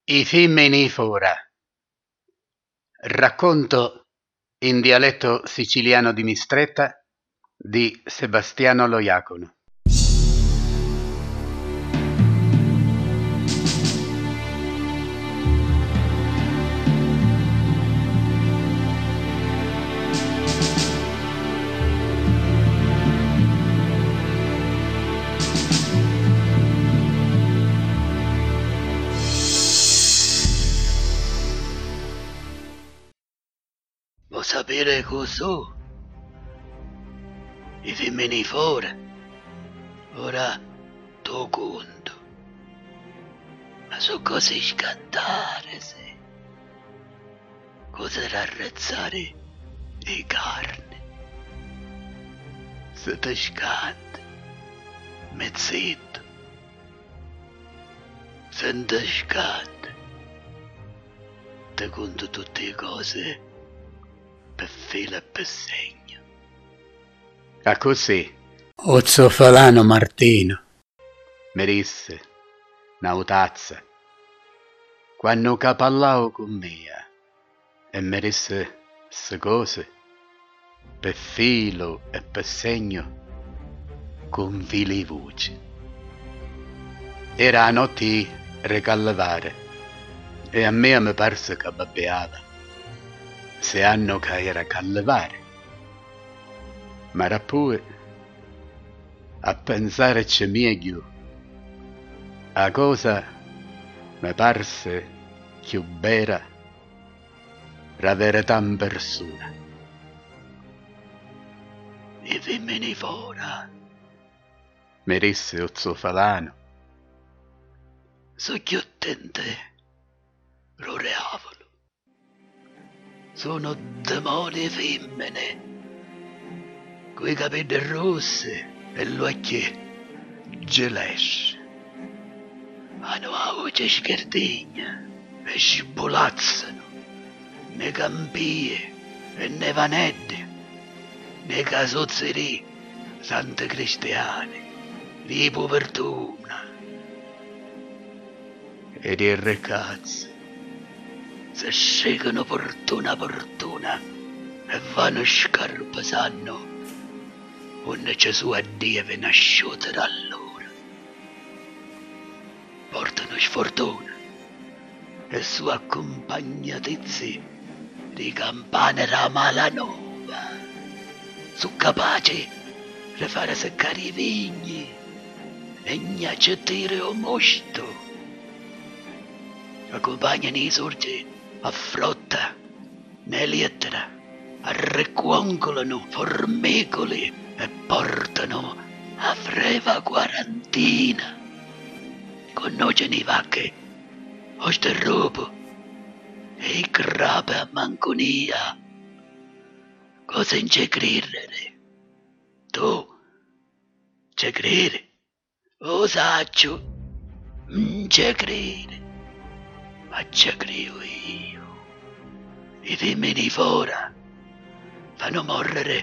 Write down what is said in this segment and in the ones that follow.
I femmini fora. Racconto in dialetto siciliano di Mistretta di Sebastiano Lojacono. Vuoi sapere cos'ho? I femmini fora. Ora tu conto. Ma so cose scantare, se. Cose rarrezzare di carne. Se te scante. Mezzetto. Se non te scante. Te conto tutte le cose per filo e per segno. A così Ozzofalano Martino. mi disse Nautazza, quando capallavo con me e mi disse queste cose per filo e per segno con fili voci. Era a notte recallevare e a me mi parse che babbeava se hanno che era callevare. Ma era pure a pensare c'è meglio a cosa mi parse più vera la verità in persona. I femmini fora. Mi disse Ozzofalano, So più attente. Roreavolo. Sono demoni femmine. Coi capelli rossi e gli occhi gelesci. Hanno la voce scherdigna e scibolazzano nei campie e nei vanetti, nei casozzerie sante cristiane, di povertuna. ed i ragazzi Se scegliano portuna e vanno scarpe sanno onde Gesù a Dio viene a sciutere allora. Portano sfortuna e su accompagnatezze di campane da malanova. Su capaci di fare seccare i vigni e gnaccettire o mosto. Accompagnano i sorgi a frotta, ne lettera, arrequongolano formicoli e portano a freva quarantina. Conoscono i vacche, osterropo e i crape a manconia. Cosa in c'è credere? Tu c'è credere? O saccio, non c'è credere. Ma ci credo io. I femmini fora fanno morrere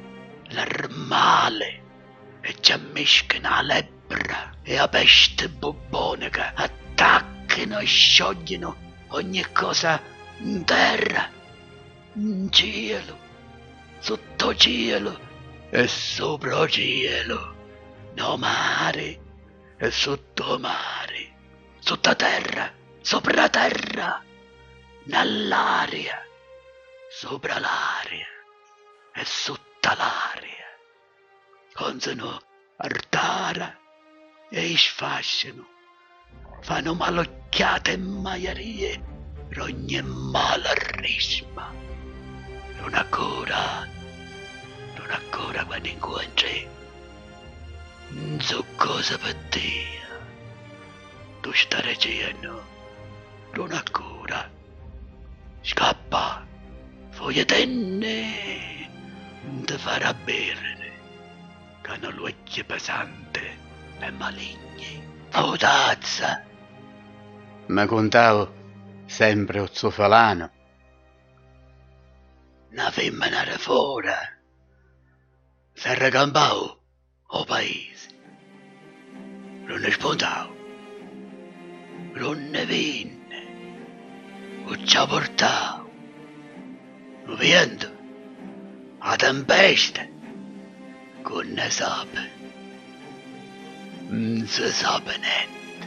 l'armale e ci ammiscano la lebbra e la peste bubbonica, attaccano e sciogliono ogni cosa in terra, in cielo, sotto cielo e sopra cielo, no mare e sotto mare, sotto terra, sopra terra, nell'aria, sopra l'aria e sotto l'aria. Consano artara e sfasciano, fanno malocchiate e maierie per ogni mala risma. Non ancora quando incontri, non so cosa per te. Tu stai dicendo, non ancora. Scappa, foglie tenne, non ti farà bere, che hanno l'occhio pesante e maligni. Audazza, mi contavo sempre Ozzofalano. una femmina era fuori, si è raccampato o paese. Non ne spuntavo, non ne venne, ci ha portato. Vento, a tempesta, con ne sape. Non si sape niente.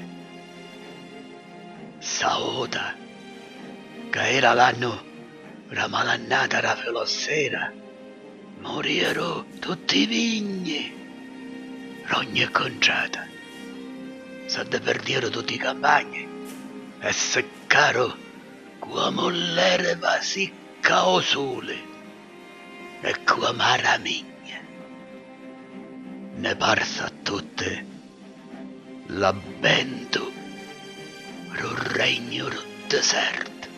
Saota, che era l'anno ramalannata la filossera, morirono tutti i vigni, rogni e conceta. Si perdiero tutti i campagni e seccarono come l'erba sicca o sole e come la migna. Ne parsa a tutte l'avvento del regno del deserto.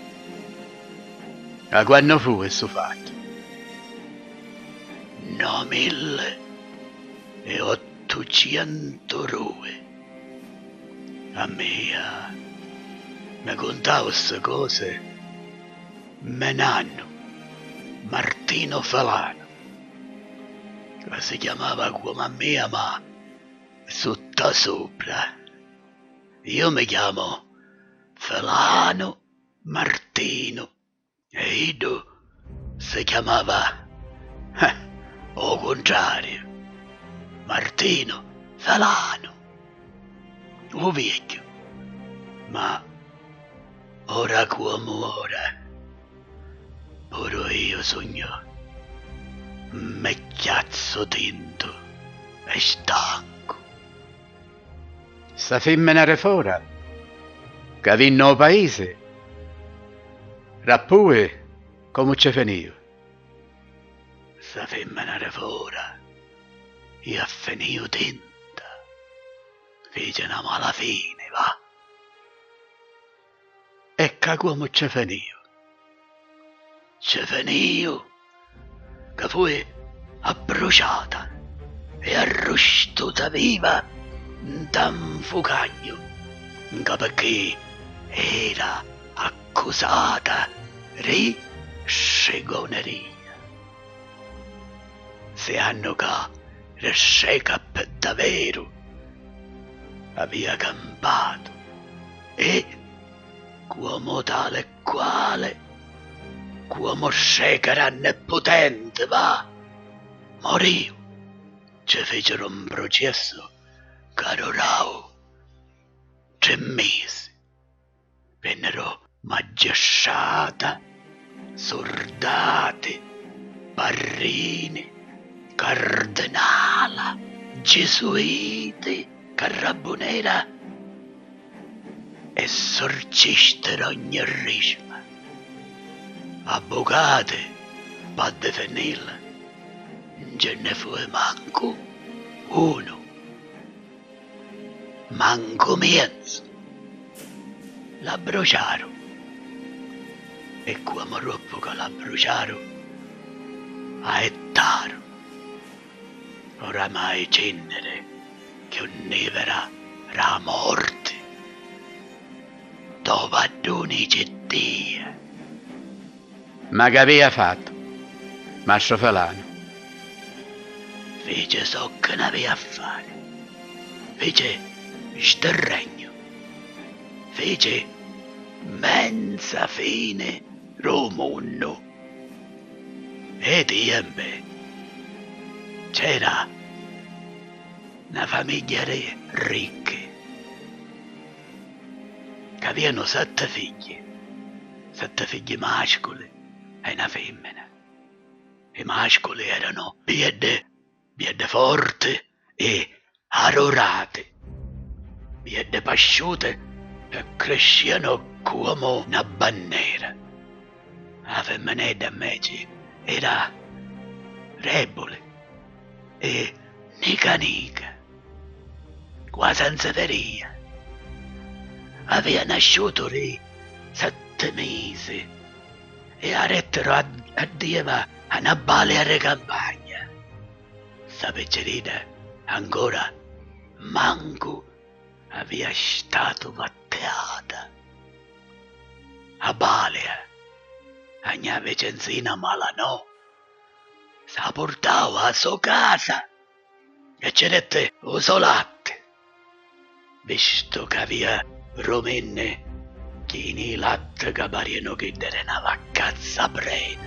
A quando fu questo fatto? 9802. A me mi contavo queste cose me nanno Martino Felano, che si chiamava come a me, ma sotto sopra. Io mi chiamo Felano Martino e Ido si chiamava o contrario Martino Felano, o vecchio. Ma ora come ora, pure io sogno mecchiazzo tinto e stanco. Sta femmina refora, che vinno al paese, rappue come ci finiva. Sta femmina refora, io finito tinta, fece una mala fine, va. E che come ci finiva? Ci finiva che fu abbruciata e arrostuta viva da un fugagno, che perché era accusata di scegoneria. Se hanno che le sceca per davvero aveva campato e come tale e quale, come sceca potente, va, morì. Ci fecero un processo che durò 3 mesi. Vennero magistrati, soldati, parrini, cardinali, gesuiti, carabinieri esorcisti d'ogni risma, avvocati per difenderla. Non ce ne fu manco uno, manco mezzo. La bruciarono e come troppo che la bruciarono a ettaro. Oramai cenere che un'evera la morte dopo ad unicettia. Ma che aveva fatto, Mastro Felano? Fece so che ne aveva a fare, fece sterregno, fece mensa fine romunno. E tempe c'era una famiglia ricca che avevano 7 figli mascoli e una femmina. I mascoli erano biede forti e arrorati, biede pasciute e crescevano come una bandiera. La femminetta invece era rebole e nica, quasi senza feria. Aveva nasciuto lì 7 mesi e arrettero a Dieva a una balea campagna. Sta piccerina ancora manco aveva stato batteata. A balea, a mia vicenzina Malanò, sa portava a sua casa e ci dette uso latte, visto che aveva romenne Chini latte che pariano che dere una vaccazza prena.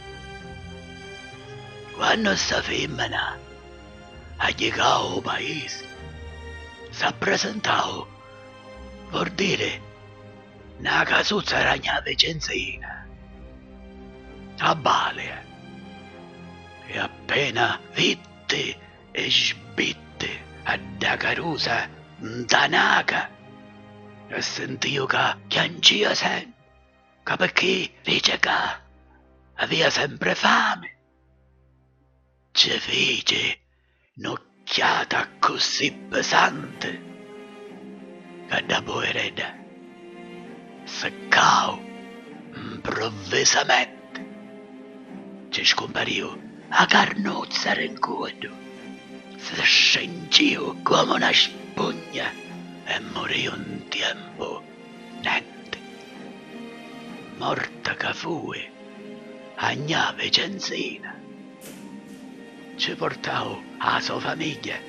Quando sta femmina ha llegato al paese, si è presentato, vuol dire, una casuzza ragna vicenzina, a Bale, e appena vitte e sbitte a da carusa danaca, e sentio che piangeva sempre, che perché dice che aveva sempre fame. Ci fece un'occhiata così pesante che dopo ereda seccò improvvisamente. Ci scompariò a carnozza rincoglio, si scengiò come una spugna e morì un tempo niente. Morta che fu a mia vicenzina. Ci portavo alla sua famiglia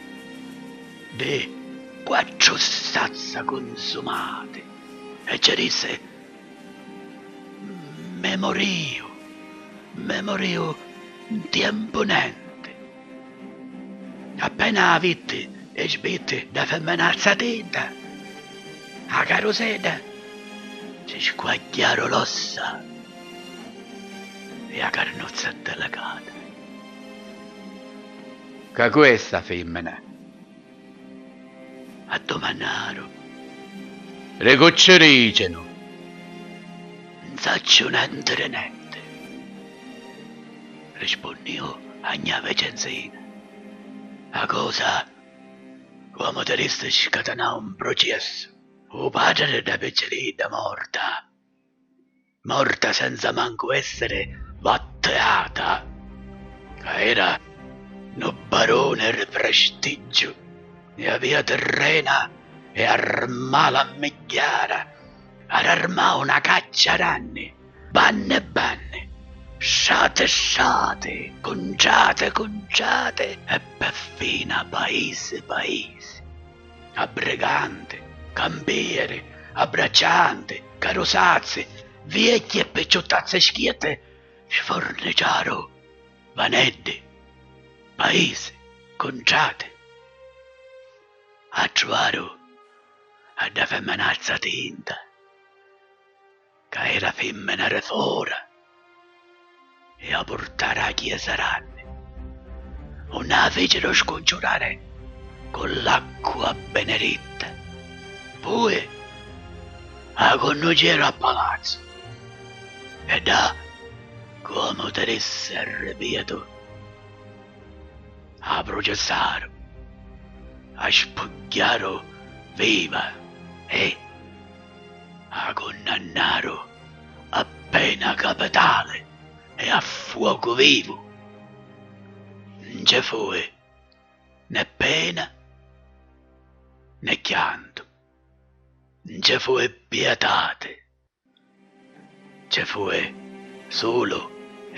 di 4 stazze consumate e ci disse me morio in tempo niente. Appena avitti e sbitti da femminazza tinta a carosella ci squagliaro l'ossa e a carnozza delicata. Che questa femmina? A domandaro, Le goccericeno. non saccio niente niente. Rispondivo a mia vicenzina. La cosa, come te resta scatenare un processo. O padre da piccerita morta senza manco essere batteata, che era no barone di prestigio, e aveva terrena e armava la migliara, ad armare una caccia d'anni, banne e banne, sciate, conciate, e perfino paese, a brigante, campiere, abbracciante, carosazze, vecchie e picciotazze schiette, sforniciaro, vaneddi, paese, conciate. A trovare a da femminazza tinta, che era femmina refora, e a portare a chiesa ranni. Non la fecero scongiurare con l'acqua benedetta. Poi la conducero a palazzo e da come te resse ripeto a processare, a spugliare viva e a condannare a pena capitale e a fuoco vivo. Non ci fu né pena né pianto, non ci fu pietate, ci fu solo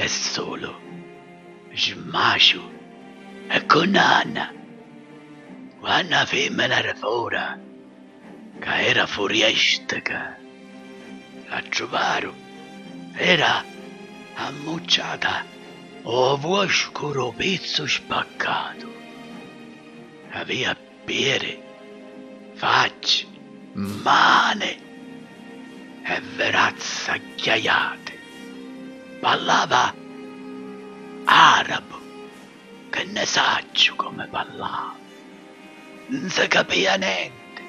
smascio e condanna. Quando la femmina era fuori, che era fuoriestica, la trovarono, era ammucciata o oscuro pezzo spaccato. Aveva piede, facce, mani e verazze ghiaiate. Parlava arabo, che ne saccio come parlava. Non si capiva niente.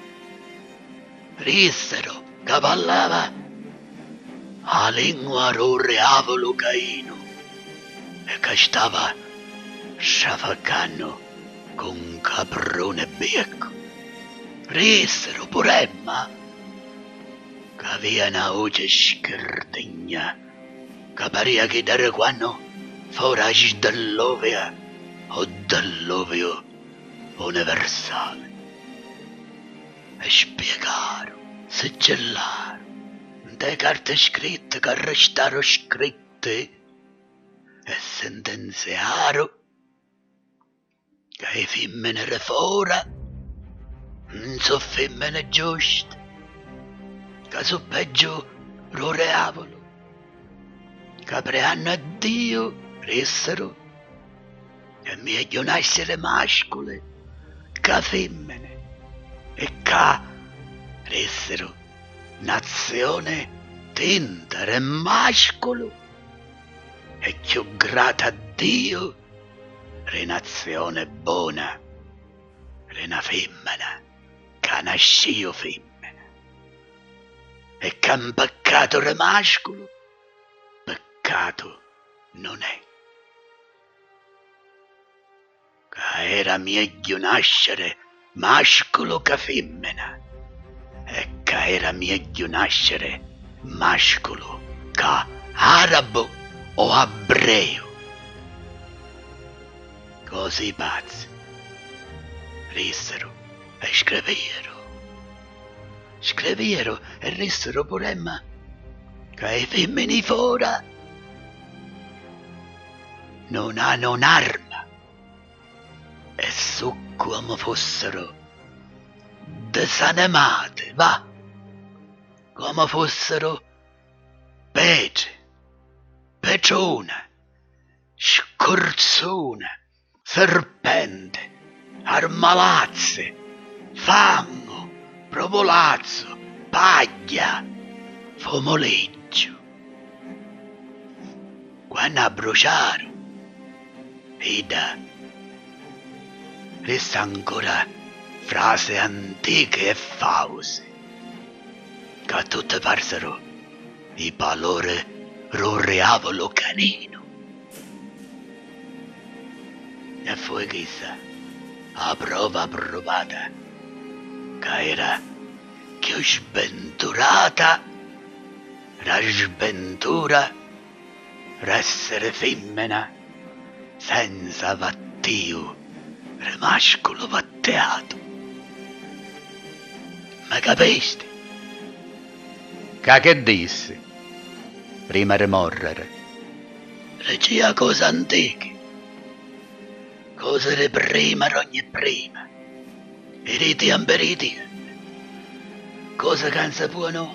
Dissero che parlava la lingua rorreavolo caino e che stava sciafaccando con un caprone becco. Dissero pure Emma che aveva una voce schirdegna che parea che da quando foraci dell'ovea o dell'oveo universale. E spiegarono, siggillarono, le carte scritte che restarono scritte e sentenziarono che le femmine refora non sono femmine giuste che su peggio roreavolo, che preanno a Dio ressero e meglio nascere mascoli che femmine e che ressero nazione tendere e mascolo e più grata a Dio re nazione buona re una femmina che nascio femmina e che un peccato re mascolo peccato non è. Che era meglio nascere mascolo che femmina e che era meglio nascere mascolo che arabo o ebreo. Così i pazzi rissero e scrivero e rissero pure me che i femmini fora non hanno un'arma e su come fossero desanimate, va, come fossero pece, pecione, scorzone, serpente, armalazze, fango, provolazzo, paglia, fomoleggio. Quando abbruciarono, Ida, resta ancora frasi antiche e fause, che tutte parsero di valore roreavolo canino. E fu chissà, a prova provata, che era più sventurata, la sventura, essere femmina, senza vattio, mascolo vatteato. Ma capisti? Che dissi? Prima di morrere. Regia cose antiche, cose di prima ogni prima, e riti amberiti, cose che non si può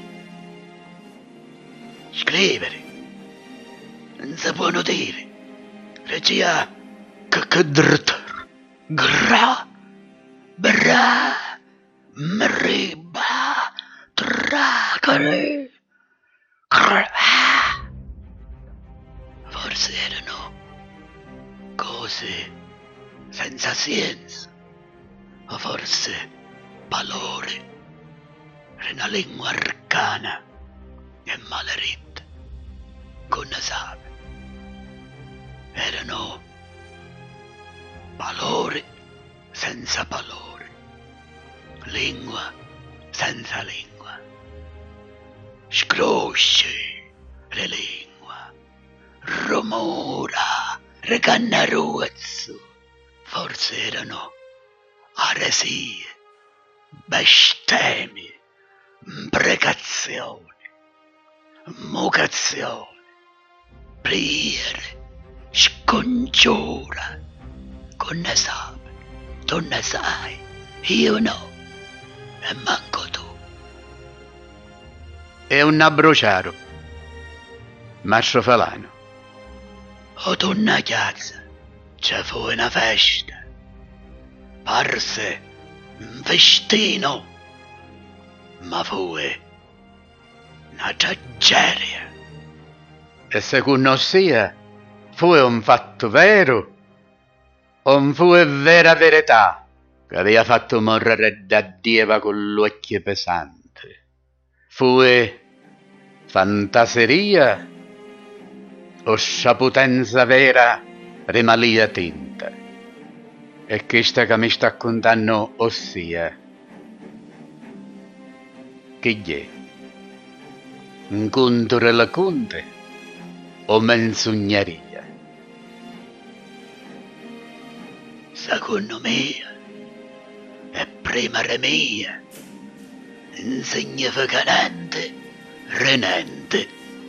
scrivere, non si può dire. Regia che dritter, gra, bra, mriba, tracare, cra. Forse erano cose senza senso, o forse valore, una lingua arcana e maledetta, con sape. Erano valore senza valore, lingua senza lingua, scrosce le lingua, rumora, recannaruzzo, forse erano aresie, bestemmie, imprecazioni, mocazioni, preghiere, scongiura, con ne sape, tu ne sai, io no, e manco tu. E un abbruciaro, Mastro Falano. O tu una chiazza, c'è fu una festa, parse un festino, ma fu una tragedia. E secondo sia, fu un fatto vero, o fu vera verità, che aveva fatto morrere da Dieva con l'occhio pesante. Fu fantaseria o saputenza vera rimalia tinta. E questa che mi sta contando ossia, che è? Un conto racconte o menzogneria? Secondo me è prima remia, insignificante, renente.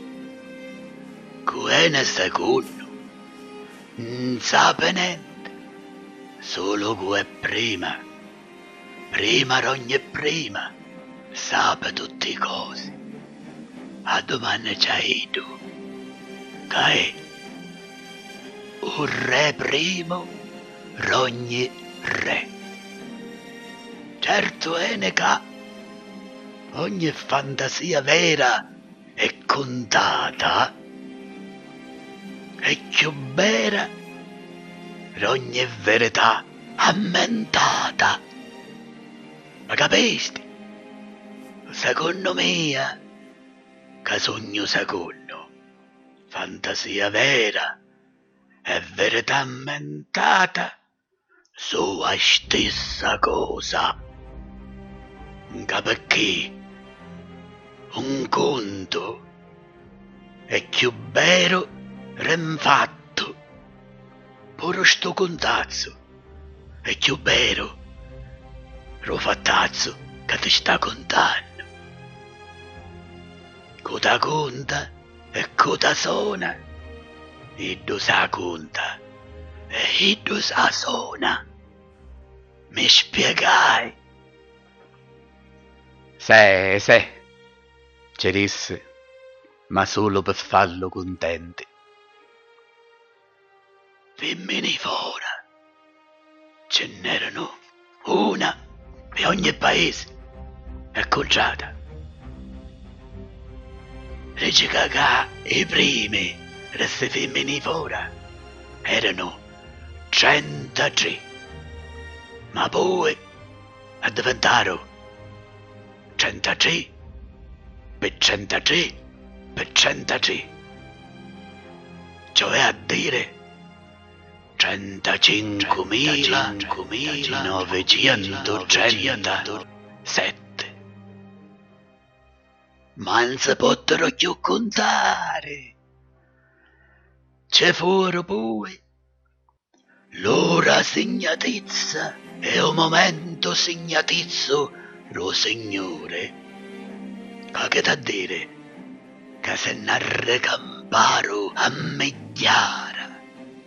Quene secondo, non sape niente, solo che prima ogni prima, sape tutte cose. a domani c'hai tu, che è un re primo, rogni re. Certo è che ogni fantasia vera e contata è più vera ogni verità ammentata. Ma capisti? Secondo me, che sogno secondo, fantasia vera e verità ammentata su la stessa cosa. Che perché un conto è più vero rinfatto, pure sto contazzo è più vero lo fattazzo che ti sta contando. Cosa conta e cosa suona, iddo sa conta e iddo sa suona. Mi spiegai? Sì, ci disse, ma solo per farlo contenti. Femmini fora, ce n'erano una per ogni paese, acconciata. Dice che i primi queste femmini fora erano 33, ma poi diventarono 103 per 103 per 103, cioè a dire 35.937. Ma non si potero più contare. Ci furono poi l'ora segnatezza e un momento segnatizzo lo Signore, che da dire che se ne recamparo a migliara,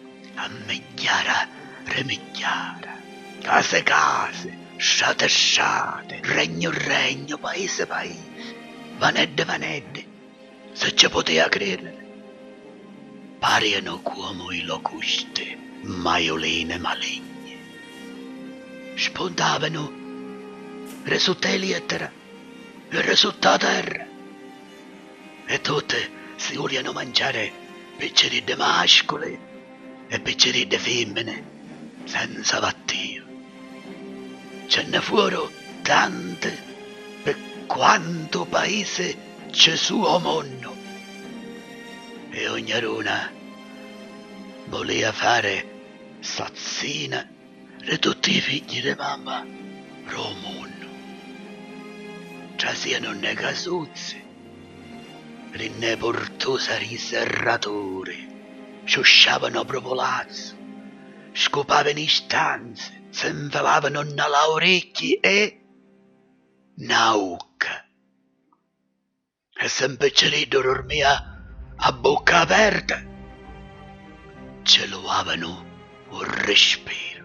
remigliara, case, sciate, regno, paese, vanedde, se ci poteva credere. Pariano come i locuste, maioline maligne. Spuntavano risulta lettera e risulta terra. E tutte si volevano mangiare picceri di mascoli e picceri di femmine senza vattio. Ce ne furono tante per quanto paese c'è suo mondo. E ognuna voleva fare sazzina di tutti i figli di mamma Romuno. Ci siano né casuzzi, né portosari serratori, sciusciavano propolazzo, scopavano in stanze, si infilavano nella orecchie e nauca. E sempre ce dormia a bocca aperta, ce lo avevano un respiro.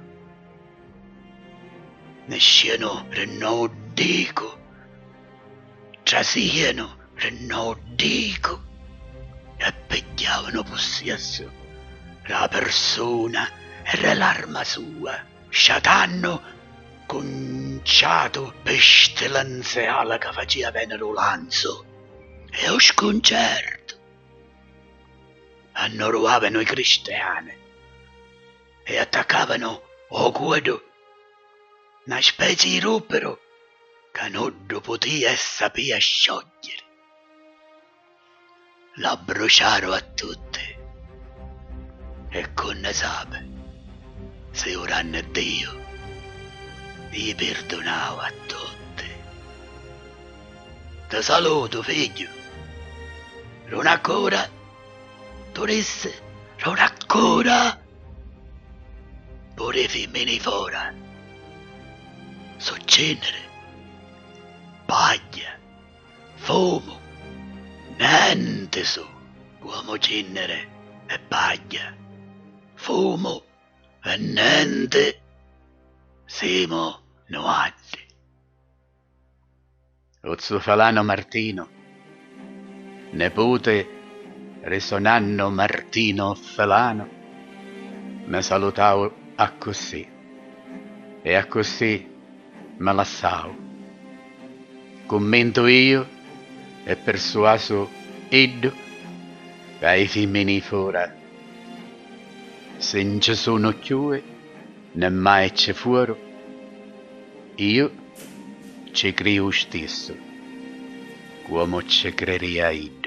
Ne sciano non dico, ci siano non dico, e pigliavano possesso la persona e l'arma sua, sciatanno conciato pestilenziale che faceva venere lanzo e lo sconcerto. Annoruavano i cristiani e attaccavano o guido, una specie di rupero che non poteva e sapeva sciogliere. La bruciarono a tutte e con ne sape, se oranno Dio, li perdonavo a tutte. Ti saluto, figlio. Non ancora, tu disse, non ancora. Pure femmine fora, so cenere, paglia, fumo, niente so, uomo cenere e paglia, fumo e niente, siamo nuati. Lo zufalano Martino Nepote, risonando Martino Felano, mi salutavo a così, e a così me lassavo. Commento io e persuaso Iddo che ai femmini fora, se non ci sono più, né mai ci fuoro, io ci credo stesso, come ci creeria Iddo.